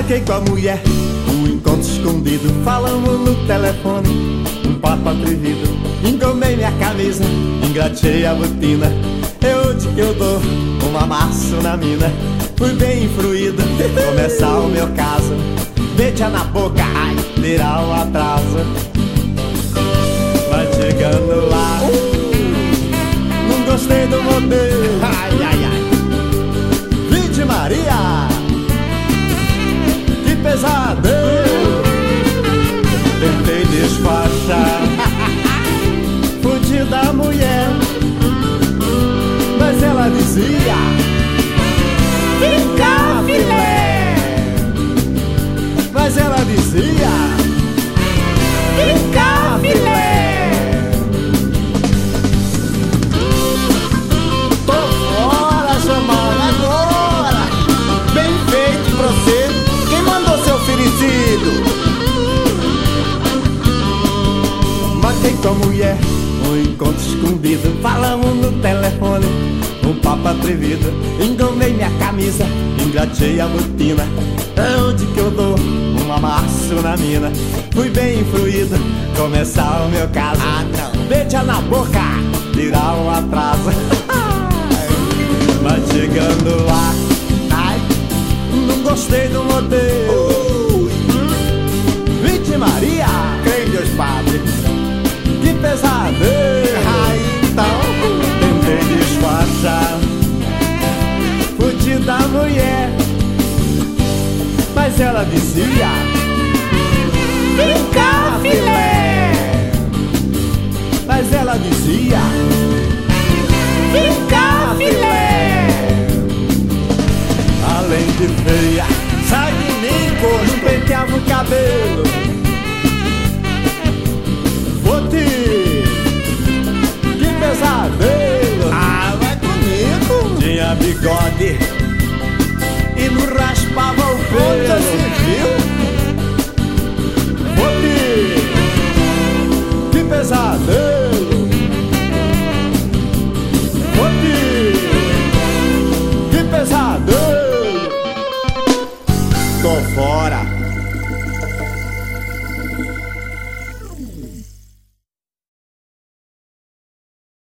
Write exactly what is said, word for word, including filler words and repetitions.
Marquei com a mulher um encontro escondido, falamos no telefone, um papo atrevido. Engomei minha camisa, engraxei a botina. Eu de que eu dou um amasso na mina. Fui bem influído, começar o meu caso. Beija na boca, ai, tirar o atraso. Vai chegando lá, não gostei do modelo. Ai, ai, ai, Vinde Maria, que pesadelo. Tentei despachar, fugi da mulher, mas ela dizia: fica filé. Mas ela dizia: fica filé. Tô fora, chamada agora. Bem feito pra você. Quem mandou ser oferecido? Marquei com a mulher um encontro escondido, falamos no telefone, um papo atrevido. Engomei minha camisa, engraxei a botina. É onde que eu dou um amasso na mina. Fui bem influído, começar o meu caso. Ah, não. Beija na boca, tirar um atraso. Mas chegando lá, ai, não gostei do modelo. Vinte Maria, crê em Deus Padre, que pesadelo. Ai, então tentei despachar, fugi da mulher, mas ela dizia: fica filé. Mas ela dizia: fica filé. Além de feia, sai de mim, coxo, penteava o cabelo. Vou te, que pesadelo. Ah, vai comigo. Tinha bigode e não raspava o pelo. Viu?